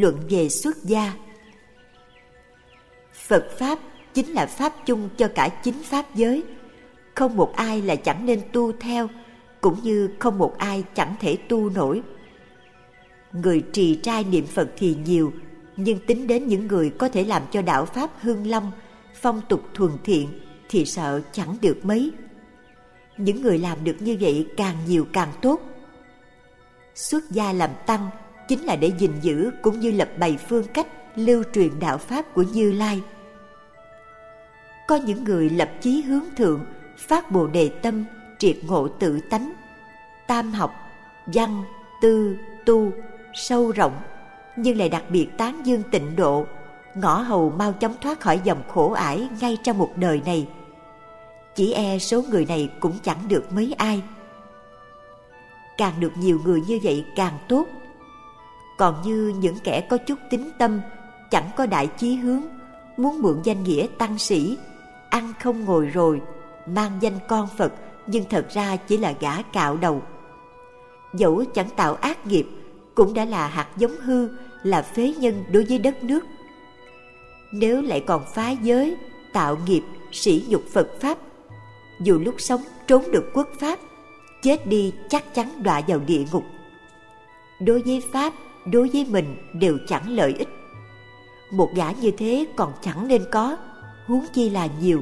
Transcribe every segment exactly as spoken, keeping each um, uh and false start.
luận về xuất gia. Phật Pháp chính là Pháp chung cho cả chín Pháp giới. Không một ai là chẳng nên tu theo, cũng như không một ai chẳng thể tu nổi. Người trì trai niệm Phật thì nhiều, nhưng tính đến những người có thể làm cho đạo Pháp hưng long, phong tục thuần thiện thì sợ chẳng được mấy. Những người làm được như vậy càng nhiều càng tốt. Xuất gia làm tăng chính là để gìn giữ cũng như lập bày phương cách lưu truyền đạo Pháp của Như Lai. Có những người lập chí hướng thượng, phát bồ đề tâm, triệt ngộ tự tánh, tam học, văn, tư, tu, sâu rộng, nhưng lại đặc biệt tán dương tịnh độ, ngõ hầu mau chóng thoát khỏi dòng khổ ải ngay trong một đời này. Chỉ e số người này cũng chẳng được mấy ai. Càng được nhiều người như vậy càng tốt. Còn như những kẻ có chút tín tâm, chẳng có đại chí hướng, muốn mượn danh nghĩa tăng sĩ, ăn không ngồi rồi, mang danh con Phật, nhưng thật ra chỉ là gã cạo đầu. Dẫu chẳng tạo ác nghiệp, cũng đã là hạt giống hư, là phế nhân đối với đất nước. Nếu lại còn phá giới, tạo nghiệp, sỉ nhục Phật Pháp, dù lúc sống trốn được quốc Pháp, chết đi chắc chắn đọa vào địa ngục. Đối với Pháp, đối với mình đều chẳng lợi ích. Một gã như thế còn chẳng nên có, huống chi là nhiều.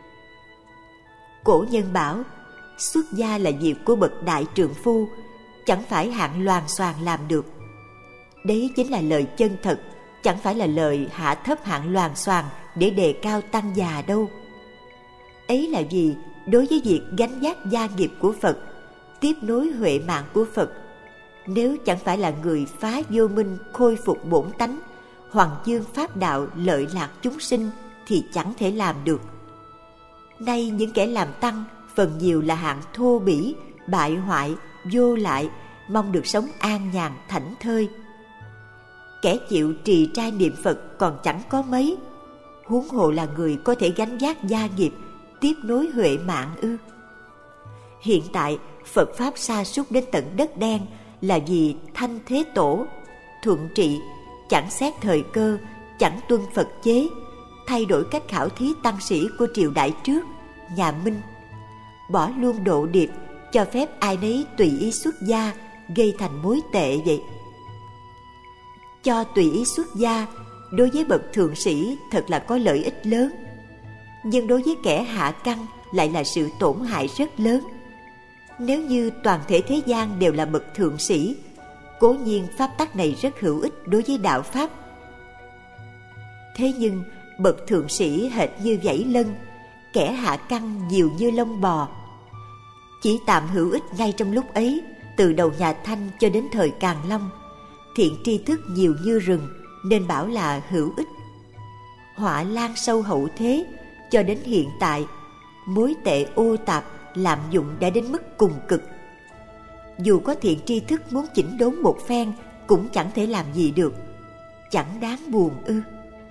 Cổ nhân bảo, xuất gia là việc của bậc đại trượng phu, chẳng phải hạng loàn xoàn làm được. Đấy chính là lời chân thật, chẳng phải là lời hạ thấp hạng loàn xoàn để đề cao tăng già đâu. Ấy là vì đối với việc gánh vác gia nghiệp của Phật, tiếp nối huệ mạng của Phật, nếu chẳng phải là người phá vô minh, khôi phục bổn tánh, hoàng dương pháp đạo, lợi lạc chúng sinh thì chẳng thể làm được. Nay những kẻ làm tăng phần nhiều là hạng thô bỉ, bại hoại, vô lại, mong được sống an nhàn thảnh thơi. Kẻ chịu trì trai niệm Phật còn chẳng có mấy, huống hồ là người có thể gánh vác gia nghiệp, tiếp nối huệ mạng ư? Hiện tại Phật Pháp sa sút đến tận đất đen là vì Thanh Thế Tổ thuận trị, chẳng xét thời cơ, chẳng tuân Phật chế, thay đổi cách khảo thí tăng sĩ của triều đại trước, nhà Minh, bỏ luôn độ điệp, cho phép ai nấy tùy ý xuất gia, gây thành mối tệ vậy. Cho tùy ý xuất gia đối với bậc thượng sĩ thật là có lợi ích lớn, nhưng đối với kẻ hạ căn lại là sự tổn hại rất lớn. Nếu như toàn thể thế gian đều là bậc thượng sĩ, cố nhiên pháp tắc này rất hữu ích đối với đạo Pháp. Thế nhưng bậc thượng sĩ hệt như vảy lân, kẻ hạ căn nhiều như lông bò. Chỉ tạm hữu ích ngay trong lúc ấy, từ đầu nhà Thanh cho đến thời Càn Long, thiện tri thức nhiều như rừng nên bảo là hữu ích. Họa lan sâu hậu thế, cho đến hiện tại, mối tệ ô tạp lạm dụng đã đến mức cùng cực. Dù có thiện tri thức muốn chỉnh đốn một phen cũng chẳng thể làm gì được, chẳng đáng buồn ư?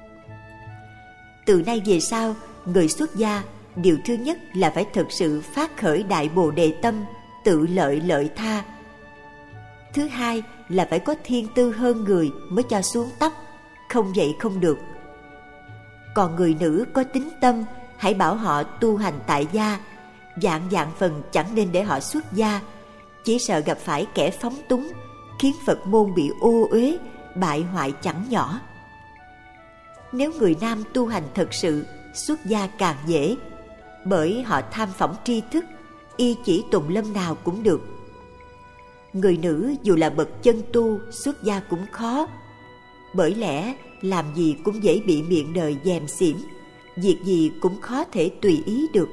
Từ nay về sau, người xuất gia điều thứ nhất là phải thực sự phát khởi đại bồ đề tâm, tự lợi lợi tha. Thứ hai là phải có thiên tư hơn người mới cho xuống tóc, không vậy không được. Còn người nữ có tín tâm, hãy bảo họ tu hành tại gia, vạn vạn phần chẳng nên để họ xuất gia, chỉ sợ gặp phải kẻ phóng túng, khiến Phật môn bị ô uế, bại hoại chẳng nhỏ. Nếu người nam tu hành thật sự, xuất gia càng dễ, bởi họ tham phỏng tri thức, y chỉ tùng lâm nào cũng được. Người nữ dù là bậc chân tu, xuất gia cũng khó, bởi lẽ làm gì cũng dễ bị miệng đời dèm xỉm, việc gì cũng khó thể tùy ý được.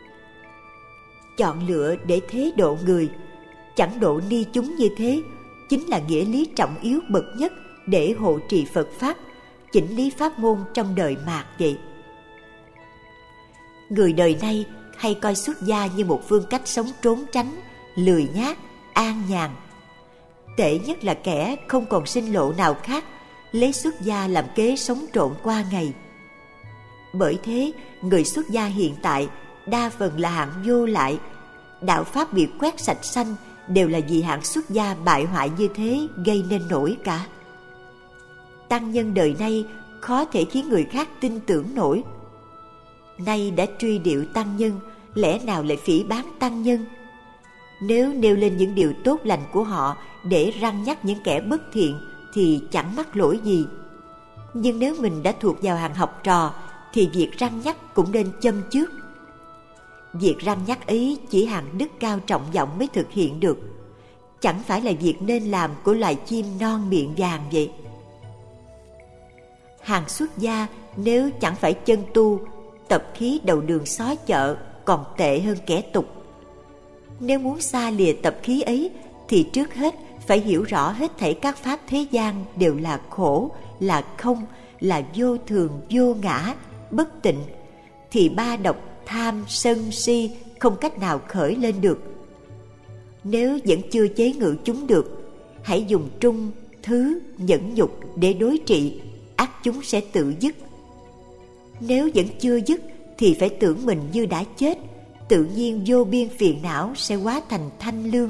Chọn lựa để thế độ người, chẳng độ ni chúng như thế, chính là nghĩa lý trọng yếu bậc nhất để hộ trì Phật Pháp, chỉnh lý pháp môn trong đời mạt vậy. Người đời nay hay coi xuất gia như một phương cách sống trốn tránh, lười nhác, an nhàn. Tệ nhất là kẻ không còn sinh lộ nào khác, lấy xuất gia làm kế sống trộn qua ngày. Bởi thế, người xuất gia hiện tại đa phần là hạng vô lại. Đạo Pháp bị quét sạch xanh đều là vì hạng xuất gia bại hoại như thế gây nên nổi cả. tăng nhân đời nay khó thể khiến người khác tin tưởng nổi. Nay đã truy điệu tăng nhân, lẽ nào lại phỉ báng tăng nhân? Nếu nêu lên những điều tốt lành của họ để răn nhắc những kẻ bất thiện thì chẳng mắc lỗi gì. Nhưng nếu mình đã thuộc vào hàng học trò thì việc răn nhắc cũng nên châm trước. Việc răn nhắc ấy chỉ hạng đức cao trọng vọng mới thực hiện được, chẳng phải là việc nên làm của loài chim non miệng vàng vậy. Hàng xuất gia nếu chẳng phải chân tu, tập khí đầu đường xó chợ còn tệ hơn kẻ tục. Nếu muốn xa lìa tập khí ấy thì trước hết phải hiểu rõ hết thảy các pháp thế gian đều là khổ, là không, là vô thường, vô ngã, bất tịnh, thì ba độc tham, sân, si không cách nào khởi lên được. Nếu vẫn chưa chế ngự chúng được, hãy dùng trung, thứ, nhẫn nhục để đối trị, ắt chúng sẽ tự dứt. Nếu vẫn chưa dứt thì phải tưởng mình như đã chết, tự nhiên vô biên phiền não sẽ hóa thành thanh lương.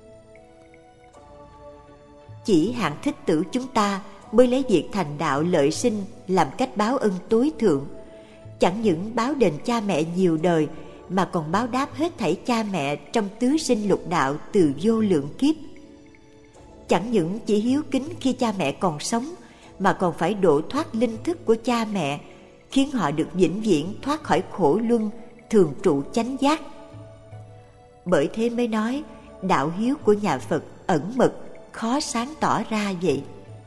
Chỉ hạng thích tử chúng ta mới lấy việc thành đạo lợi sinh làm cách báo ân tối thượng, chẳng những báo đền cha mẹ nhiều đời mà còn báo đáp hết thảy cha mẹ trong tứ sinh lục đạo từ vô lượng kiếp. Chẳng những chỉ hiếu kính khi cha mẹ còn sống mà còn phải độ thoát linh thức của cha mẹ, khiến họ được vĩnh viễn thoát khỏi khổ luân, thường trụ chánh giác. Bởi thế mới nói đạo hiếu của nhà Phật ẩn mật, khó sáng tỏ ra vậy.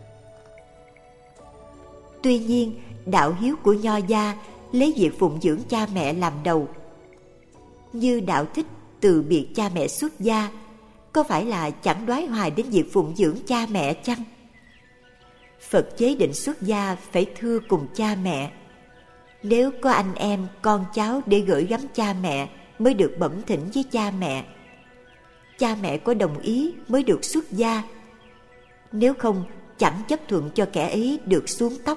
Tuy nhiên, đạo hiếu của nho gia lấy việc phụng dưỡng cha mẹ làm đầu. Như đạo Thích từ biệt cha mẹ xuất gia, có phải là chẳng đoái hoài đến việc phụng dưỡng cha mẹ chăng? Phật chế định xuất gia phải thưa cùng cha mẹ. Nếu có anh em, con cháu để gửi gắm cha mẹ mới được bẩm thỉnh với cha mẹ. Cha mẹ có đồng ý mới được xuất gia. Nếu không, chẳng chấp thuận cho kẻ ấy được xuống tóc.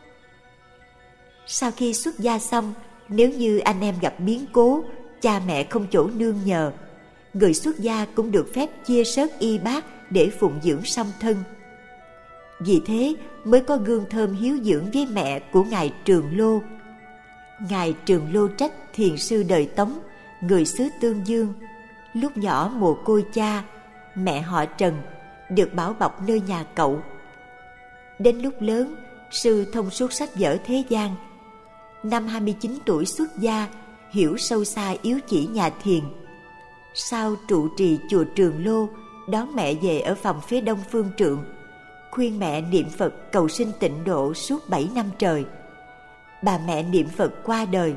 Sau khi xuất gia xong, nếu như anh em gặp biến cố, cha mẹ không chỗ nương nhờ, người xuất gia cũng được phép chia sớt y bát để phụng dưỡng song thân. Vì thế mới có gương thơm hiếu dưỡng với mẹ của Ngài Trường Lô. Ngài Trường Lô Trách thiền sư đời Tống, người xứ Tương Dương, lúc nhỏ mồ côi cha, mẹ họ Trần, được bảo bọc nơi nhà cậu. Đến lúc lớn, sư thông suốt sách vở thế gian. Năm hai mươi chín tuổi xuất gia, hiểu sâu xa yếu chỉ nhà thiền. Sau trụ trì chùa Trường Lô, đón mẹ về ở phòng phía đông phương trượng, khuyên mẹ niệm Phật cầu sinh tịnh độ suốt bảy năm trời. Bà mẹ niệm Phật qua đời.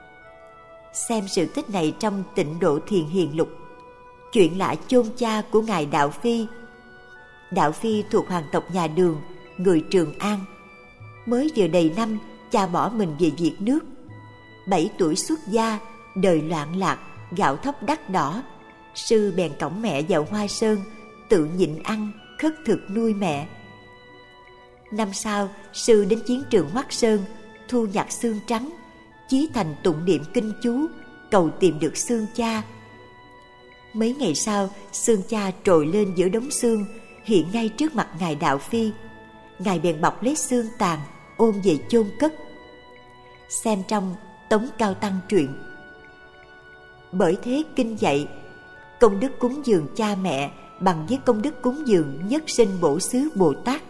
Xem sự tích này trong Tịnh Độ Thiền Hiền Lục. Chuyện lạ chôn cha của Ngài Đạo Phi. Đạo Phi thuộc hoàng tộc nhà Đường, người Trường An. Mới vừa đầy năm, cha bỏ mình về Việt nước. Bảy tuổi xuất gia, đời loạn lạc, gạo thóc đắt đỏ. Sư bèn cõng mẹ vào Hoa Sơn, tự nhịn ăn, khất thực nuôi mẹ. Năm sau, sư đến chiến trường Hoắc Sơn, thu nhặt xương trắng, chí thành tụng niệm kinh chú, cầu tìm được xương cha. Mấy ngày sau, xương cha trồi lên giữa đống xương, hiện ngay trước mặt Ngài Đạo Phi. Ngài bèn bọc lấy xương tàn, ôm về chôn cất. Xem trong Tống Cao Tăng truyện. Bởi thế kinh dạy, công đức cúng dường cha mẹ bằng với công đức cúng dường nhất sinh bổ xứ Bồ Tát.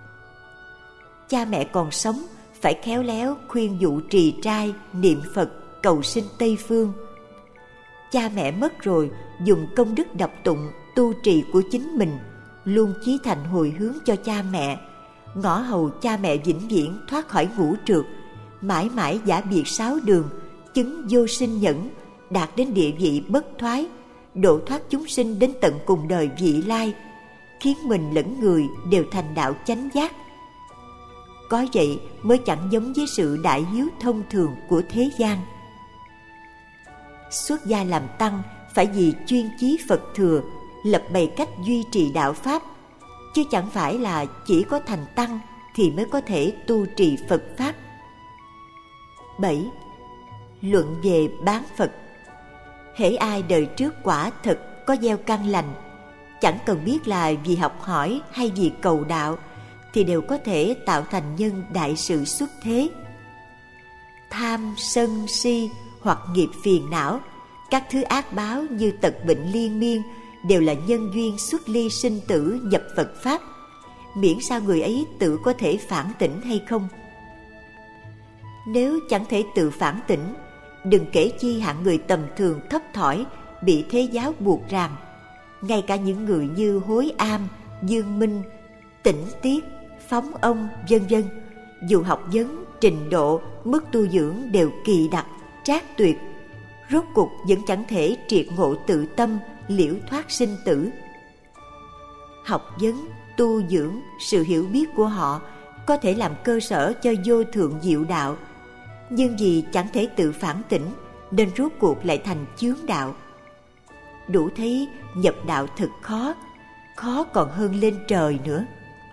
Cha mẹ còn sống phải khéo léo khuyên dụ trì trai, niệm Phật, cầu sinh Tây Phương. Cha mẹ mất rồi, dùng công đức đọc tụng, tu trì của chính mình, luôn chí thành hồi hướng cho cha mẹ, ngõ hầu cha mẹ vĩnh viễn thoát khỏi ngũ trượt, mãi mãi giả biệt sáu đường, chứng vô sinh nhẫn, đạt đến địa vị bất thoái, độ thoát chúng sinh đến tận cùng đời vị lai, khiến mình lẫn người đều thành đạo chánh giác. Có vậy mới chẳng giống với sự đại hiếu thông thường của thế gian. Xuất gia làm tăng phải vì chuyên chí Phật thừa, lập bày cách duy trì đạo pháp, chứ chẳng phải là chỉ có thành tăng thì mới có thể tu trì Phật pháp. bảy. Luận về bán Phật. Hễ ai đời trước quả thật có gieo căn lành, chẳng cần biết là vì học hỏi hay vì cầu đạo, thì đều có thể tạo thành nhân đại sự xuất thế. Tham, sân, si hoặc nghiệp phiền não, các thứ ác báo như tật bệnh liên miên đều là nhân duyên xuất ly sinh tử nhập Phật Pháp, miễn sao người ấy tự có thể phản tỉnh hay không. Nếu chẳng thể tự phản tỉnh, đừng kể chi hạng người tầm thường thấp thỏi bị thế giáo buộc ràng. Ngay cả những người như Hối Am, Dương Minh, Tỉnh Tiết, Phóng Ông, vân vân, dù học vấn, trình độ, mức tu dưỡng đều kỳ đặc, trác tuyệt, rốt cuộc vẫn chẳng thể triệt ngộ tự tâm, liễu thoát sinh tử. Học vấn, tu dưỡng, sự hiểu biết của họ có thể làm cơ sở cho vô thượng diệu đạo, nhưng vì chẳng thể tự phản tỉnh nên rốt cuộc lại thành chướng đạo. Đủ thấy nhập đạo thật khó, khó còn hơn lên trời nữa.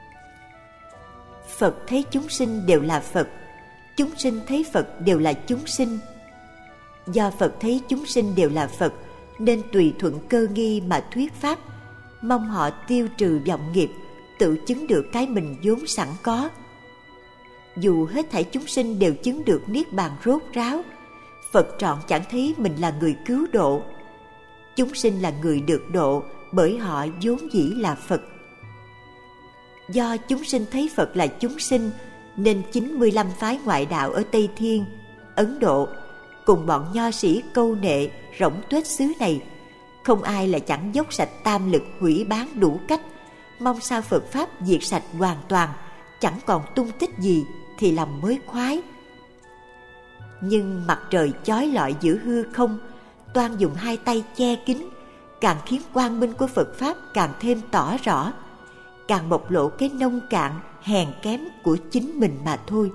Phật thấy chúng sinh đều là Phật, chúng sinh thấy Phật đều là chúng sinh. Do Phật thấy chúng sinh đều là Phật nên tùy thuận cơ nghi mà thuyết pháp, mong họ tiêu trừ vọng nghiệp, tự chứng được cái mình vốn sẵn có. Dù hết thảy chúng sinh đều chứng được niết bàn rốt ráo, Phật trọn chẳng thấy mình là người cứu độ. Chúng sinh là người được độ bởi họ vốn dĩ là Phật. Do chúng sinh thấy Phật là chúng sinh nên chín mươi lăm phái ngoại đạo ở Tây Thiên, Ấn Độ cùng bọn nho sĩ câu nệ rỗng tuếch xứ này, không ai là chẳng dốc sạch tam lực hủy bán đủ cách, mong sao Phật Pháp diệt sạch hoàn toàn, chẳng còn tung tích gì thì lòng mới khoái. Nhưng mặt trời chói lọi giữa hư không, toan dùng hai tay che kín, càng khiến quang minh của Phật Pháp càng thêm tỏ rõ, càng bộc lộ cái nông cạn, hèn kém của chính mình mà thôi.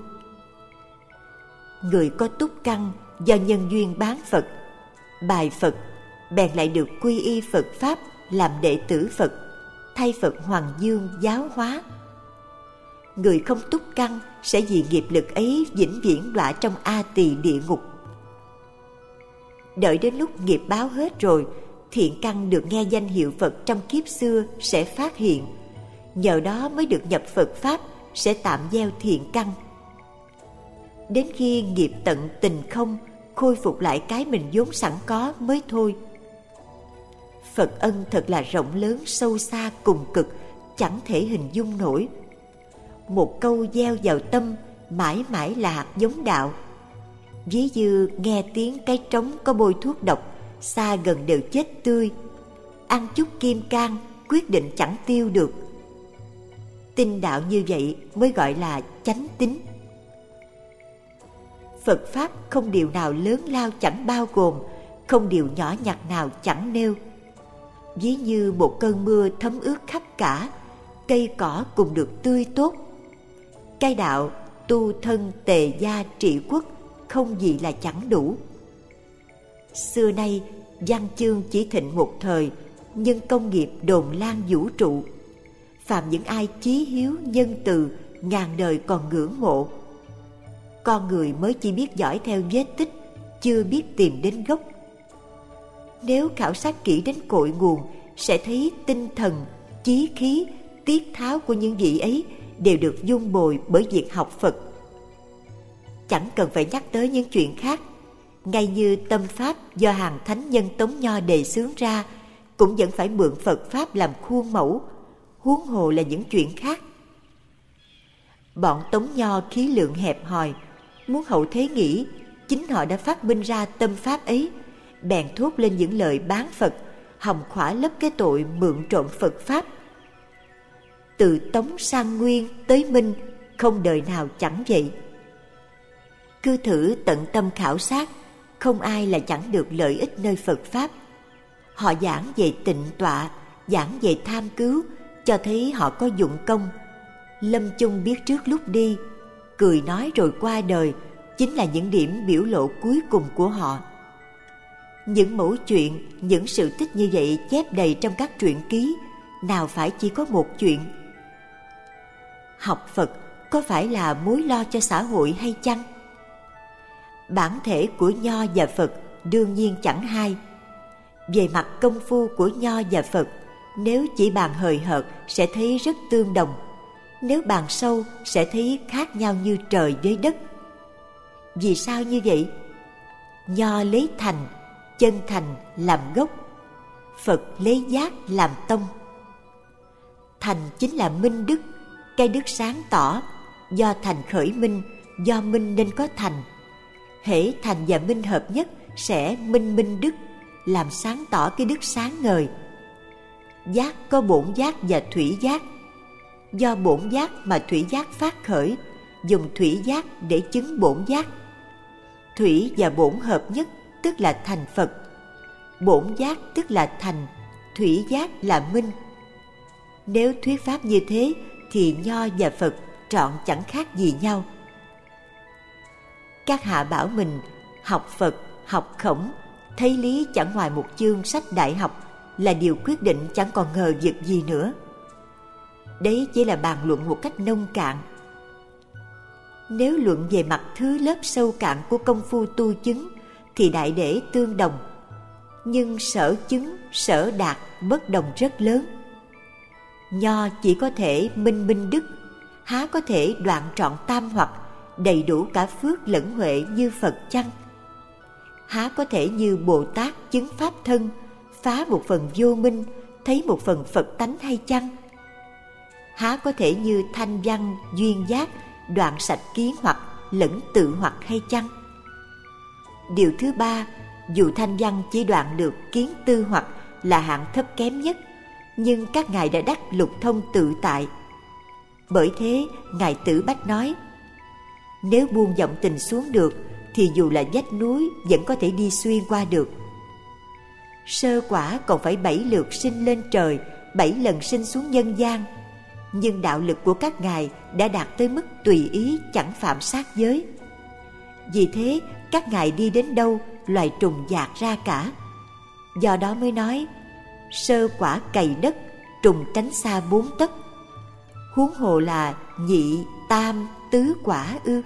Người có túc căn do nhân duyên bán Phật, bài Phật, bèn lại được quy y Phật Pháp làm đệ tử Phật, thay Phật Hoàng Dương giáo hóa. Người không túc căn sẽ vì nghiệp lực ấy vĩnh viễn đọa trong A Tỳ địa ngục. Đợi đến lúc nghiệp báo hết rồi, thiện căn được nghe danh hiệu Phật trong kiếp xưa sẽ phát hiện, nhờ đó mới được nhập Phật Pháp, sẽ tạm gieo thiện căn. Đến khi nghiệp tận tình không, khôi phục lại cái mình vốn sẵn có mới thôi. Phật ân thật là rộng lớn sâu xa cùng cực, chẳng thể hình dung nổi. Một câu gieo vào tâm mãi mãi là hạt giống đạo. Ví như nghe tiếng cái trống có bôi thuốc độc, xa gần đều chết tươi. Ăn chút kim cang quyết định chẳng tiêu được. Tin đạo như vậy mới gọi là chánh tín. Phật Pháp không điều nào lớn lao chẳng bao gồm, không điều nhỏ nhặt nào chẳng nêu. Ví như một cơn mưa thấm ướt khắp cả, cây cỏ cùng được tươi tốt. Cái đạo tu thân tề gia trị quốc không gì là chẳng đủ. Xưa nay văn chương chỉ thịnh một thời, nhưng công nghiệp đồn lan vũ trụ. Phàm những ai chí hiếu nhân từ, ngàn đời còn ngưỡng mộ. Con người mới chỉ biết dõi theo vết tích, chưa biết tìm đến gốc. Nếu khảo sát kỹ đến cội nguồn, sẽ thấy tinh thần, chí khí, tiết tháo của những vị ấy đều được dung bồi bởi việc học Phật. Chẳng cần phải nhắc tới những chuyện khác, ngay như tâm pháp do hàng thánh nhân Tống Nho đề xướng ra cũng vẫn phải mượn Phật Pháp làm khuôn mẫu, huống hồ là những chuyện khác. Bọn Tống Nho khí lượng hẹp hòi, muốn hậu thế nghĩ chính họ đã phát minh ra tâm pháp ấy, bèn thốt lên những lời bán Phật, hòng khỏa lấp cái tội mượn trộm Phật Pháp. Từ Tống sang Nguyên tới Minh, không đời nào chẳng vậy. Cứ thử tận tâm khảo sát, không ai là chẳng được lợi ích nơi Phật Pháp. Họ giảng về tịnh tọa, giảng về tham cứu, cho thấy họ có dụng công. Lâm chung biết trước lúc đi, cười nói rồi qua đời, chính là những điểm biểu lộ cuối cùng của họ. Những mẫu chuyện, những sự tích như vậy chép đầy trong các truyện ký, nào phải chỉ có một chuyện. Học Phật có phải là mối lo cho xã hội hay chăng? Bản thể của Nho và Phật đương nhiên chẳng hai. Về mặt công phu của Nho và Phật, nếu chỉ bàn hời hợt sẽ thấy rất tương đồng. Nếu bàn sâu sẽ thấy khác nhau như trời với đất. Vì sao như vậy? Nho lấy thành, chân thành làm gốc, Phật lấy giác làm tông. Thành chính là minh đức, cái đức sáng tỏ, do thành khởi minh, do minh nên có thành. Hễ thành và minh hợp nhất sẽ minh minh đức, làm sáng tỏ cái đức sáng ngời. Giác có bổn giác và thủy giác. Do bổn giác mà thủy giác phát khởi, dùng thủy giác để chứng bổn giác. Thủy và bổn hợp nhất tức là thành Phật. Bổn giác tức là thành, thủy giác là minh. Nếu thuyết pháp như thế thì Nho và Phật trọn chẳng khác gì nhau. Các hạ bảo mình học Phật, học Khổng, thấy lý chẳng ngoài một chương sách đại học là điều quyết định, chẳng còn ngờ vực gì nữa. Đấy chỉ là bàn luận một cách nông cạn. Nếu luận về mặt thứ lớp sâu cạn của công phu tu chứng thì đại để tương đồng, nhưng sở chứng, sở đạt bất đồng rất lớn. Nho chỉ có thể minh minh đức, há có thể đoạn trọn tam hoặc, đầy đủ cả phước lẫn huệ như Phật chăng? Há có thể như Bồ Tát chứng pháp thân, phá một phần vô minh, thấy một phần Phật tánh hay chăng? Há có thể như Thanh Văn duyên giác, đoạn sạch kiến hoặc lẫn tự hoặc hay chăng? Điều thứ ba, dù Thanh Văn chỉ đoạn được kiến tư hoặc là hạng thấp kém nhất, nhưng các ngài đã đắc lục thông tự tại. Bởi thế ngài Tử Bách nói, nếu buông vọng tình xuống được thì dù là vách núi vẫn có thể đi xuyên qua được. Sơ quả còn phải bảy lượt sinh lên trời, bảy lần sinh xuống nhân gian, nhưng đạo lực của các ngài đã đạt tới mức tùy ý, chẳng phạm sát giới. Vì thế các ngài đi đến đâu loài trùng dạt ra cả. Do đó mới nói sơ quả cày đất, trùng tránh xa bốn tấc. Huống hồ là nhị, tam, tứ quả ư?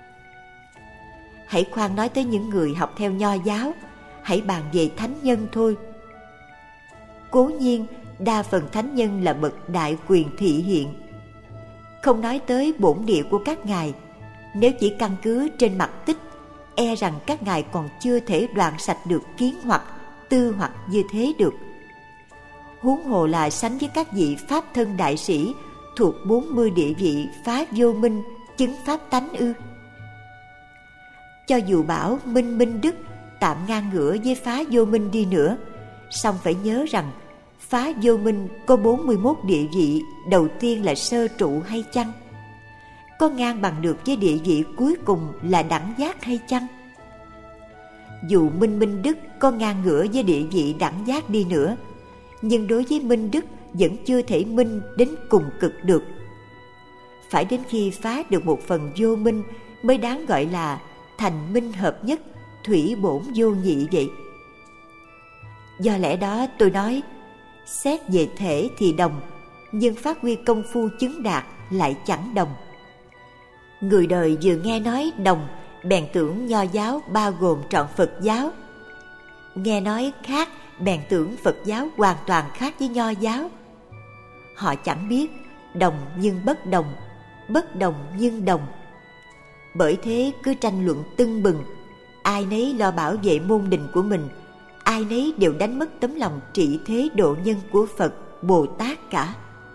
Hãy khoan nói tới những người học theo Nho giáo, hãy bàn về thánh nhân thôi. Cố nhiên đa phần thánh nhân là bậc đại quyền thị hiện. Không nói tới bổn địa của các ngài, nếu chỉ căn cứ trên mặt tích, e rằng các ngài còn chưa thể đoạn sạch được kiến hoặc, tư hoặc như thế được. Huống hồ là sánh với các vị pháp thân đại sĩ thuộc bốn mươi địa vị phá vô minh, chứng pháp tánh ư? Cho dù bảo minh minh đức tạm ngang ngửa với phá vô minh đi nữa, song phải nhớ rằng phá vô minh có bốn mươi mốt địa vị đầu tiên là sơ trụ hay chăng? Có ngang bằng được với địa vị cuối cùng là đẳng giác hay chăng? Dù minh minh đức có ngang ngửa với địa vị đẳng giác đi nữa, nhưng đối với minh đức vẫn chưa thể minh đến cùng cực được. Phải đến khi phá được một phần vô minh mới đáng gọi là thành minh hợp nhất, thủy bổn vô nhị vậy. Do lẽ đó tôi nói, xét về thể thì đồng, nhưng phát huy công phu chứng đạt lại chẳng đồng. Người đời vừa nghe nói đồng, bèn tưởng Nho giáo bao gồm trọn Phật giáo. Nghe nói khác, bèn tưởng Phật giáo hoàn toàn khác với Nho giáo. Họ chẳng biết đồng nhưng bất đồng, bất đồng nhưng đồng. Bởi thế cứ tranh luận tưng bừng, ai nấy lo bảo vệ môn đình của mình, ai nấy đều đánh mất tấm lòng trị thế độ nhân của Phật, Bồ Tát cả.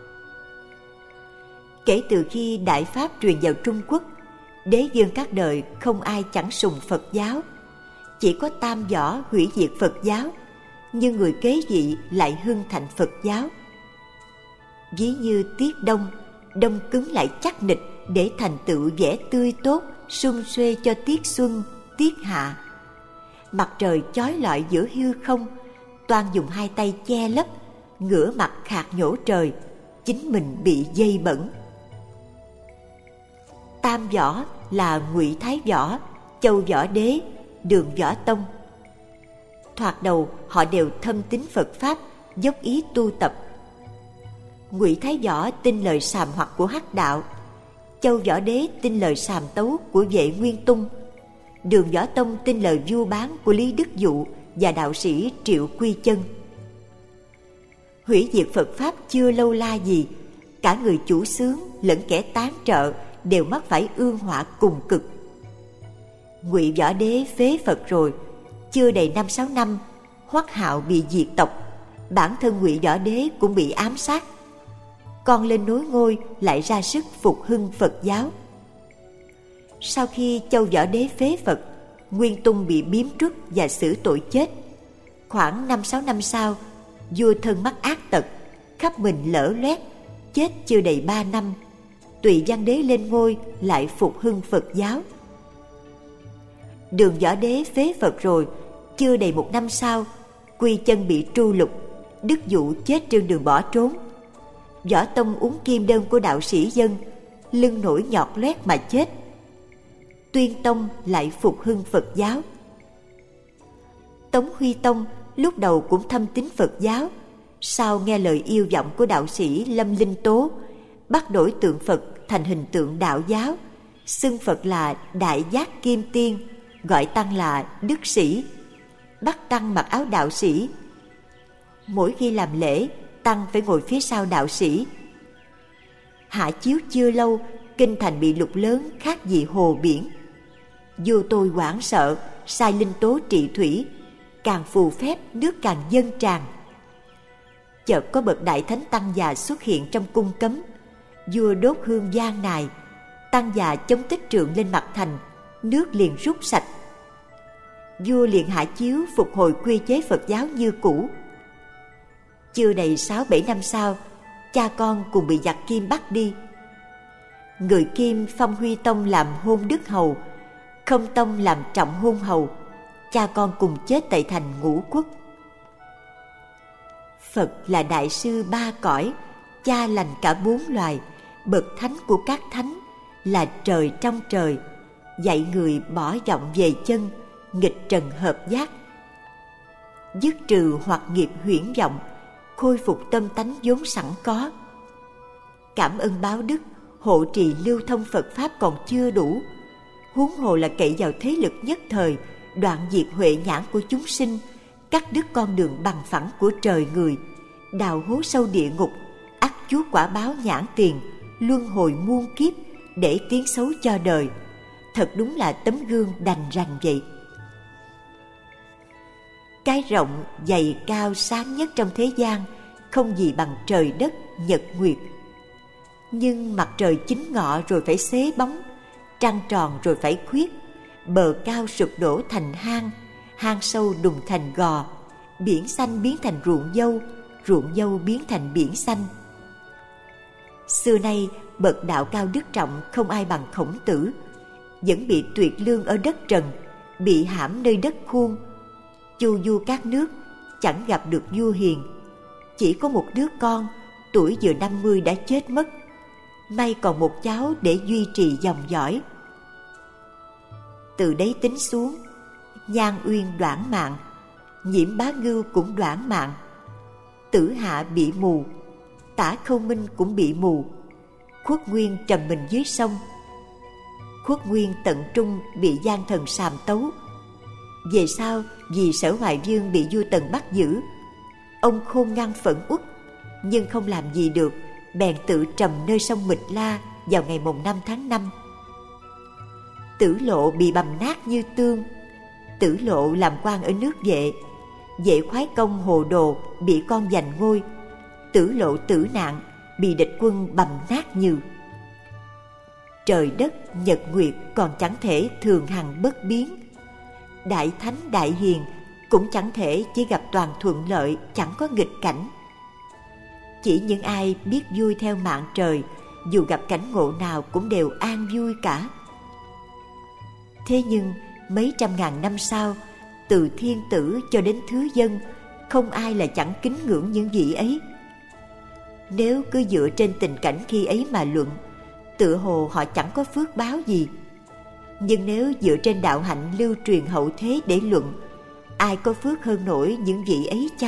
Kể từ khi Đại Pháp truyền vào Trung Quốc, đế vương các đời không ai chẳng sùng Phật giáo. Chỉ có Tam Võ hủy diệt Phật giáo, nhưng người kế vị lại hưng thịnh Phật giáo. Ví như tiết đông, đông cứng lại chắc nịch để thành tựu vẻ tươi tốt, sum xuê cho tiết xuân, tiết hạ. Mặt trời chói lọi giữa hư không, toan dùng hai tay che lấp, ngửa mặt khạc nhổ trời, chính mình bị dây bẩn. Tam Võ là Ngụy Thái Võ, Châu Võ Đế, Đường Võ Tông. Thoạt đầu họ đều thâm tín Phật Pháp, dốc ý tu tập. Ngụy Thái Võ tin lời sàm hoặc của Hắc Đạo, Châu Võ Đế tin lời sàm tấu của Vệ Nguyên Tung, Đường Võ Tông tin lời vua bán của Lý Đức Dụ và đạo sĩ Triệu Quy Chân. Hủy diệt Phật Pháp chưa lâu la gì, cả người chủ xướng lẫn kẻ tán trợ đều mắc phải ương họa cùng cực. Ngụy Võ Đế phế Phật rồi, chưa đầy năm sáu năm, Hoắc Hạo bị diệt tộc, bản thân Ngụy Võ Đế cũng bị ám sát. Con lên nối ngôi lại ra sức phục hưng Phật giáo. Sau khi Châu Võ Đế phế Phật, Nguyên Tung bị biếm truất và xử tội chết. Khoảng năm sáu năm sau, vua thân mắc ác tật, khắp mình lở loét, chết chưa đầy ba năm. Tùy Văn Đế lên ngôi lại phục hưng Phật giáo. Đường Võ Đế phế Phật rồi, chưa đầy một năm sau, Quy Chân bị tru lục, Đức Dụ chết trên đường bỏ trốn. Võ Tông uống kim đơn của đạo sĩ dân, lưng nổi nhọt loét mà chết. Tuyên Tông lại phục hưng Phật giáo. Tống Huy Tông lúc đầu cũng thâm tín Phật giáo, sau nghe lời yêu vọng của đạo sĩ Lâm Linh Tố, bắt đổi tượng Phật thành hình tượng đạo giáo, xưng Phật là Đại Giác Kim Tiên, gọi Tăng là Đức Sĩ, bắt Tăng mặc áo đạo sĩ. Mỗi khi làm lễ, Tăng phải ngồi phía sau đạo sĩ. Hạ chiếu chưa lâu, kinh thành bị lụt lớn khác gì hồ biển. Vua tôi hoảng sợ, sai Linh Tố trị thủy, càng phù phép nước càng dâng tràn. Chợt có bậc đại thánh tăng già xuất hiện trong cung cấm. Vua đốt hương gian nài, tăng già chống tích trượng lên mặt thành, nước liền rút sạch. Vua liền hạ chiếu phục hồi quy chế Phật giáo như cũ. Chưa đầy sáu bảy năm sau, cha con cùng bị giặc Kim bắt đi. Người Kim phong Huy Tông làm hôn đức hầu, Không Tông làm trọng hôn hầu, cha con cùng chết tại thành Ngũ Quốc. Phật là đại sư ba cõi, cha lành cả bốn loài, bậc thánh của các thánh, là trời trong trời, dạy người bỏ vọng về chân, nghịch trần hợp giác, dứt trừ hoặc nghiệp huyễn vọng, khôi phục tâm tánh vốn sẵn có. Cảm ơn báo đức, hộ trì lưu thông Phật Pháp còn chưa đủ, huống hồ là cậy vào thế lực nhất thời, đoạn diệt huệ nhãn của chúng sinh, cắt đứt con đường bằng phẳng của trời người, đào hố sâu địa ngục, ắt chuốc quả báo nhãn tiền, luân hồi muôn kiếp để tiếng xấu cho đời. Thật đúng là tấm gương đành rành vậy. Cái rộng, dày, cao, sáng nhất trong thế gian không gì bằng trời đất, nhật nguyệt. Nhưng mặt trời chính ngọ rồi phải xế bóng, trăng tròn rồi phải khuyết, bờ cao sụp đổ thành hang, hang sâu đùng thành gò, biển xanh biến thành ruộng dâu, ruộng dâu biến thành biển xanh. Xưa nay bậc đạo cao đức trọng không ai bằng Khổng Tử, vẫn bị tuyệt lương ở đất trần, bị hãm nơi đất khuôn. Chu du các nước, chẳng gặp được vua hiền, chỉ có một đứa con tuổi vừa năm mươi đã chết mất, may còn một cháu để duy trì dòng dõi. Từ đấy tính xuống, Nhan Uyên đoản mạng, Nhiễm Bá Ngưu cũng đoản mạng, Tử Hạ bị mù, Tả Khâu Minh cũng bị mù, Khuất Nguyên trầm mình dưới sông, Khuất Nguyên tận trung bị gian thần sàm tấu. Về sau vì Sở Hoài Vương bị vua Tần bắt giữ, ông khôn ngăn phẫn uất, nhưng không làm gì được, bèn tự trầm nơi sông Mịch La vào ngày mồng năm tháng năm. Tử Lộ bị bầm nát như tương. Tử Lộ làm quan ở nước Vệ, Vệ khoái công hồ đồ bị con giành ngôi, Tử Lộ tử nạn, bị địch quân bầm nát như. Trời đất nhật nguyệt còn chẳng thể thường hằng bất biến, đại thánh đại hiền cũng chẳng thể chỉ gặp toàn thuận lợi, chẳng có nghịch cảnh. Chỉ những ai biết vui theo mạng trời, dù gặp cảnh ngộ nào cũng đều an vui cả. Thế nhưng mấy trăm ngàn năm sau, từ thiên tử cho đến thứ dân, không ai là chẳng kính ngưỡng những vị ấy. Nếu cứ dựa trên tình cảnh khi ấy mà luận, tựa hồ họ chẳng có phước báo gì. Nhưng nếu dựa trên đạo hạnh lưu truyền hậu thế để luận, ai có phước hơn nổi những vị ấy chăng?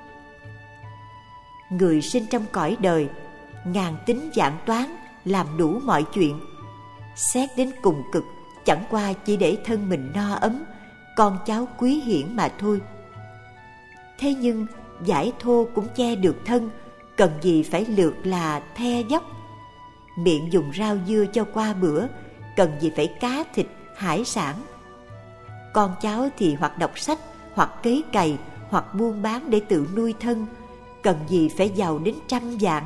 Người sinh trong cõi đời, ngàn tính vạn toán, làm đủ mọi chuyện. Xét đến cùng cực, chẳng qua chỉ để thân mình no ấm, con cháu quý hiển mà thôi. Thế nhưng giải thô cũng che được thân, cần gì phải lượt là the dốc. Miệng dùng rau dưa cho qua bữa, cần gì phải cá thịt, hải sản. Con cháu thì hoặc đọc sách, hoặc cấy cày, hoặc buôn bán để tự nuôi thân, cần gì phải giàu đến trăm vạn.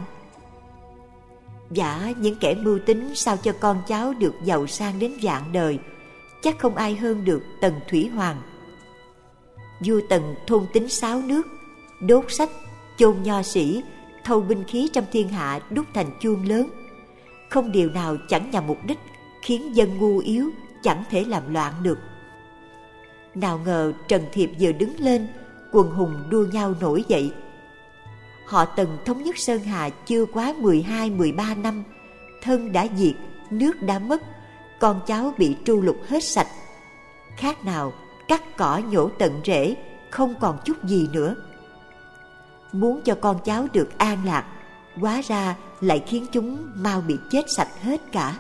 Vả những kẻ mưu tính sao cho con cháu được giàu sang đến vạn đời, chắc không ai hơn được Tần Thủy Hoàng. Vua Tần thôn tính sáu nước, đốt sách, chôn nho sĩ, thâu binh khí trong thiên hạ đúc thành chuông lớn. Không điều nào chẳng nhằm mục đích khiến dân ngu yếu chẳng thể làm loạn được. Nào ngờ Trần Thiệp vừa đứng lên, quần hùng đua nhau nổi dậy. Họ Tần thống nhất Sơn Hà chưa quá mười hai mười ba năm, thân đã diệt, nước đã mất, con cháu bị tru lục hết sạch. Khác nào cắt cỏ nhổ tận rễ, không còn chút gì nữa. Muốn cho con cháu được an lạc, hóa ra lại khiến chúng mau bị chết sạch hết cả.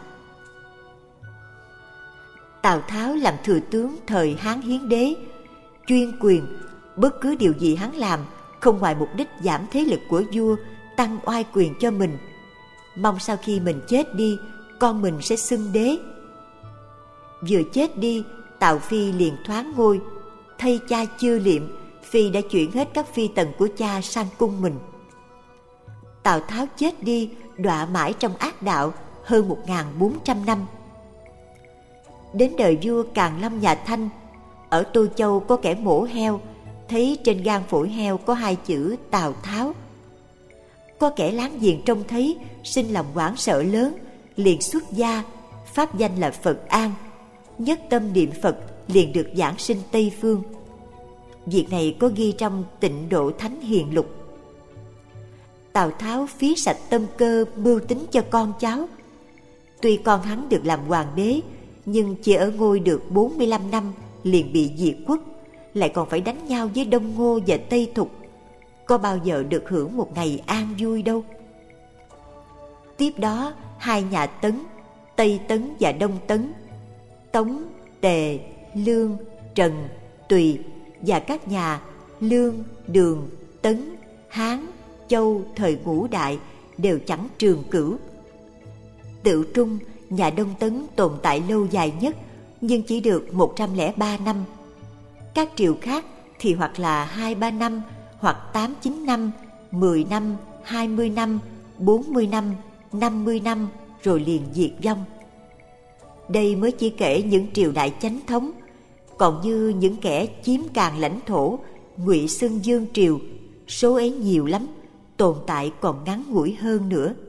Tào Tháo làm thừa tướng thời Hán Hiến Đế, chuyên quyền, bất cứ điều gì hắn làm không ngoài mục đích giảm thế lực của vua, tăng oai quyền cho mình, mong sau khi mình chết đi, con mình sẽ xưng đế. Vừa chết đi, Tào Phi liền thoáng ngôi, thay cha chưa liệm, Phi đã chuyển hết các phi tần của cha sang cung mình. Tào Tháo chết đi, đọa mãi trong ác đạo hơn một nghìn bốn trăm năm. Đến đời vua Càn Lâm nhà Thanh, ở Tô Châu có kẻ mổ heo, thấy trên gan phổi heo có hai chữ Tào Tháo. Có kẻ láng giềng trông thấy, sinh lòng hoảng sợ lớn, liền xuất gia, pháp danh là Phật An, nhất tâm niệm Phật, liền được giảng sinh Tây Phương. Việc này có ghi trong Tịnh Độ Thánh Hiền Lục. Tào Tháo phí sạch tâm cơ mưu tính cho con cháu. Tuy con hắn được làm hoàng đế, nhưng chỉ ở ngôi được bốn mươi lăm năm liền bị diệt quốc, lại còn phải đánh nhau với Đông Ngô và Tây Thục, có bao giờ được hưởng một ngày an vui đâu. Tiếp đó hai nhà Tấn, Tây Tấn và Đông Tấn, Tống, Tề, Lương, Trần, Tùy và các nhà Lương, Đường, Tấn, Hán, Châu thời Ngũ Đại đều chẳng trường cửu. Tự Trung, nhà Đông Tấn tồn tại lâu dài nhất, nhưng chỉ được một trăm lẻ ba năm. Các triều khác thì hoặc là hai ba năm, hoặc tám chín năm, mười năm, hai mươi năm, bốn mươi năm, năm mươi năm, rồi liền diệt vong. Đây mới chỉ kể những triều đại chánh thống, còn như những kẻ chiếm càn lãnh thổ, ngụy xưng Dương Triều, số ấy nhiều lắm, tồn tại còn ngắn ngủi hơn nữa.